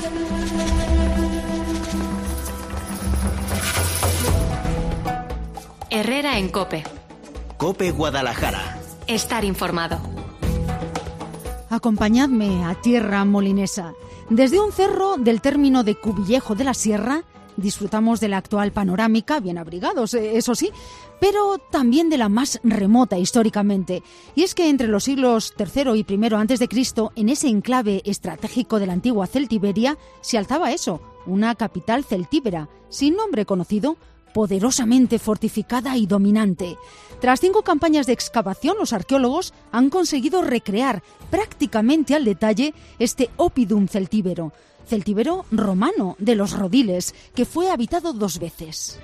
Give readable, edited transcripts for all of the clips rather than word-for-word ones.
Herrera en COPE. COPE Guadalajara. Estar informado. Acompañadme a tierra molinesa. Desde un cerro del término de Cuvillejo de la Sierra disfrutamos de la actual panorámica, bien abrigados, eso sí, pero también de la más remota históricamente. Y es que entre los siglos III y I a.C., en ese enclave estratégico de la antigua Celtiberia, se alzaba eso, una capital celtíbera, sin nombre conocido, poderosamente fortificada y dominante. Tras 5 campañas de excavación, los arqueólogos han conseguido recrear prácticamente al detalle este oppidum celtíbero romano de los Rodiles, que fue habitado 2 veces.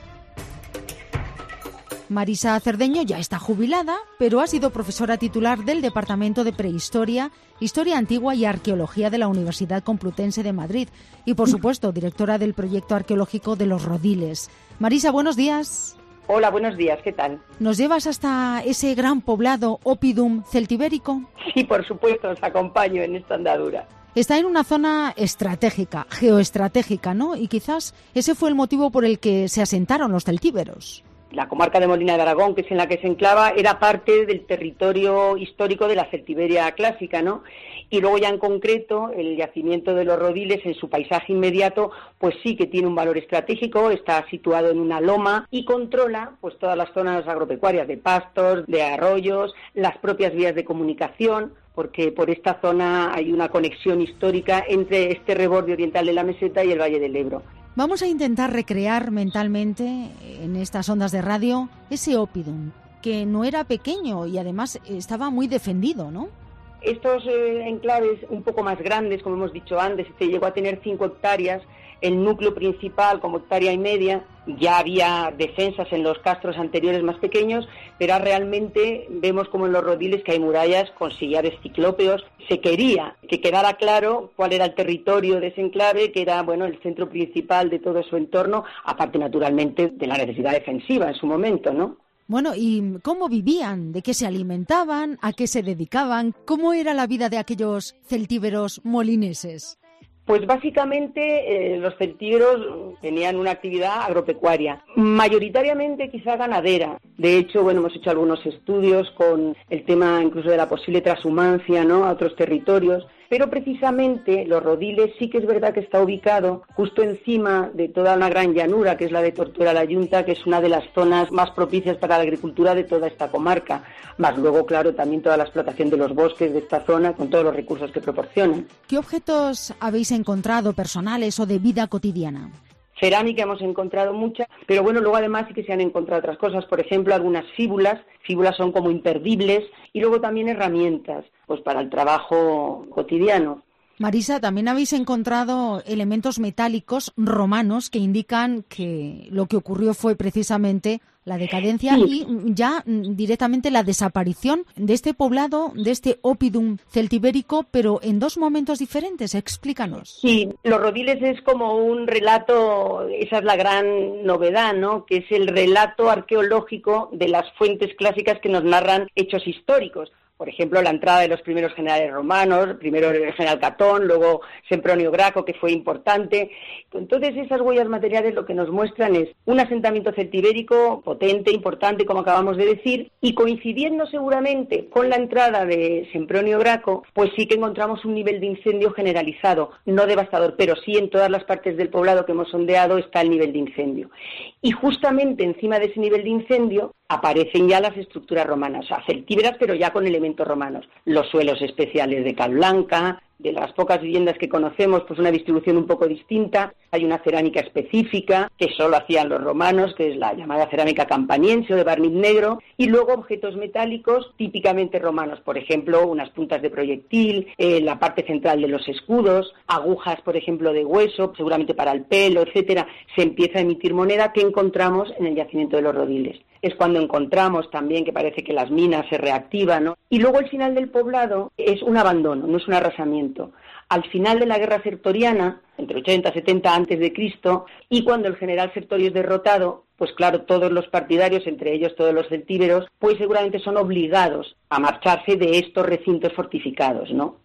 Marisa Cerdeño ya está jubilada, pero ha sido profesora titular del Departamento de Prehistoria, Historia Antigua y Arqueología de la Universidad Complutense de Madrid y, por supuesto, directora del proyecto arqueológico de los Rodiles. Marisa, buenos días. Hola, buenos días, ¿qué tal? ¿Nos llevas hasta ese gran poblado oppidum celtibérico? Sí, por supuesto, os acompaño en esta andadura. Está en una zona estratégica, geoestratégica, ¿no? Y quizás ese fue el motivo por el que se asentaron los celtíberos. La comarca de Molina de Aragón, que es en la que se enclava, era parte del territorio histórico de la Celtiberia clásica, ¿no? Y luego ya en concreto, el yacimiento de los Rodiles en su paisaje inmediato, pues sí que tiene un valor estratégico, está situado en una loma y controla pues todas las zonas agropecuarias de pastos, de arroyos, las propias vías de comunicación, porque por esta zona hay una conexión histórica entre este reborde oriental de la meseta y el Valle del Ebro. Vamos a intentar recrear mentalmente en estas ondas de radio ese oppidum, que no era pequeño y además estaba muy defendido, ¿no? Estos enclaves un poco más grandes, como hemos dicho antes, se llegó a tener 5 hectáreas, el núcleo principal como 1,5 hectáreas, ya había defensas en los castros anteriores más pequeños, pero realmente vemos como en los Rodiles que hay murallas con sillares ciclópeos. Se quería que quedara claro cuál era el territorio de ese enclave, que era el centro principal de todo su entorno, aparte naturalmente de la necesidad defensiva en su momento, ¿no? Bueno, ¿y cómo vivían? ¿De qué se alimentaban? ¿A qué se dedicaban? ¿Cómo era la vida de aquellos celtíberos molineses? Pues básicamente los celtíberos tenían una actividad agropecuaria, mayoritariamente quizá ganadera. De hecho, hemos hecho algunos estudios con el tema incluso de la posible transhumancia, ¿no?, a otros territorios. Pero precisamente los Rodiles sí que es verdad que está ubicado justo encima de toda una gran llanura, que es la de Tortuera la Yunta, que es una de las zonas más propicias para la agricultura de toda esta comarca. Más luego, claro, también toda la explotación de los bosques de esta zona con todos los recursos que proporcionan. ¿Qué objetos habéis encontrado personales o de vida cotidiana? Cerámica hemos encontrado mucha, pero luego además sí que se han encontrado otras cosas, por ejemplo, algunas fíbulas son como imperdibles, y luego también herramientas, pues para el trabajo cotidiano. Marisa, también habéis encontrado elementos metálicos romanos que indican que lo que ocurrió fue precisamente la decadencia y ya directamente la desaparición de este poblado, de este oppidum celtibérico, pero en 2 momentos diferentes. Explícanos. Sí, los Rodiles es como un relato, esa es la gran novedad, ¿no?, que es el relato arqueológico de las fuentes clásicas que nos narran hechos históricos. Por ejemplo, la entrada de los primeros generales romanos, primero el general Catón, luego Sempronio Graco, que fue importante. Entonces, esas huellas materiales lo que nos muestran es un asentamiento celtibérico potente, importante, como acabamos de decir, y coincidiendo seguramente con la entrada de Sempronio Graco, pues sí que encontramos un nivel de incendio generalizado, no devastador, pero sí en todas las partes del poblado que hemos sondeado está el nivel de incendio. Y justamente encima de ese nivel de incendio aparecen ya las estructuras romanas, o sea, celtíberas, pero ya con elementos romanos. Los suelos especiales de cal blanca, de las pocas viviendas que conocemos, pues una distribución un poco distinta. Hay una cerámica específica que solo hacían los romanos, que es la llamada cerámica campaniense o de barniz negro, y luego objetos metálicos típicamente romanos, por ejemplo, unas puntas de proyectil, la parte central de los escudos, agujas, por ejemplo, de hueso, seguramente para el pelo, etcétera. Se empieza a emitir moneda que encontramos en el yacimiento de los Rodiles. Es cuando encontramos también que parece que las minas se reactivan, ¿no? Y luego el final del poblado es un abandono, no es un arrasamiento. Al final de la guerra sertoriana, entre 80 y 70 a.C., y cuando el general Sertorio es derrotado, pues claro, todos los partidarios, entre ellos todos los celtíberos, pues seguramente son obligados a marcharse de estos recintos fortificados, ¿no?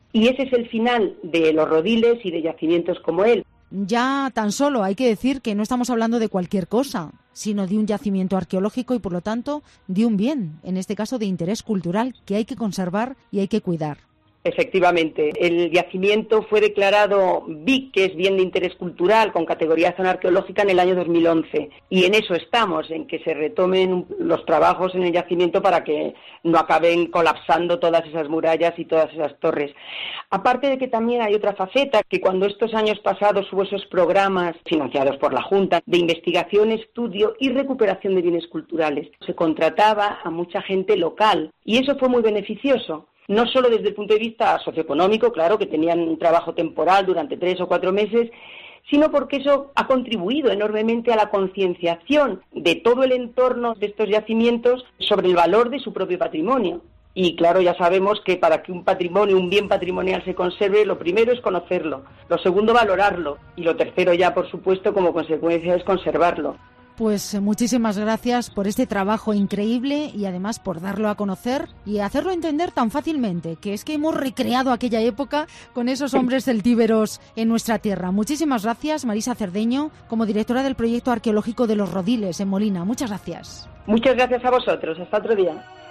Y ese es el final de los Rodiles y de yacimientos como él. Ya tan solo hay que decir que no estamos hablando de cualquier cosa, sino de un yacimiento arqueológico y, por lo tanto, de un bien, en este caso de interés cultural, que hay que conservar y hay que cuidar. Efectivamente, el yacimiento fue declarado BIC, que es Bien de Interés Cultural, con categoría zona arqueológica en el año 2011. Y en eso estamos, en que se retomen los trabajos en el yacimiento para que no acaben colapsando todas esas murallas y todas esas torres. Aparte de que también hay otra faceta, que cuando estos años pasados hubo esos programas financiados por la Junta de investigación, estudio y recuperación de bienes culturales, se contrataba a mucha gente local y eso fue muy beneficioso. No solo desde el punto de vista socioeconómico, claro, que tenían un trabajo temporal durante 3 o 4 meses, sino porque eso ha contribuido enormemente a la concienciación de todo el entorno de estos yacimientos sobre el valor de su propio patrimonio. Y claro, ya sabemos que para que un patrimonio, un bien patrimonial se conserve, lo primero es conocerlo, lo segundo valorarlo y lo tercero ya, por supuesto, como consecuencia es conservarlo. Pues muchísimas gracias por este trabajo increíble y además por darlo a conocer y hacerlo entender tan fácilmente, que es que hemos recreado aquella época con esos hombres celtíberos en nuestra tierra. Muchísimas gracias, Marisa Cerdeño, como directora del proyecto arqueológico de los Rodiles en Molina. Muchas gracias. Muchas gracias a vosotros. Hasta otro día.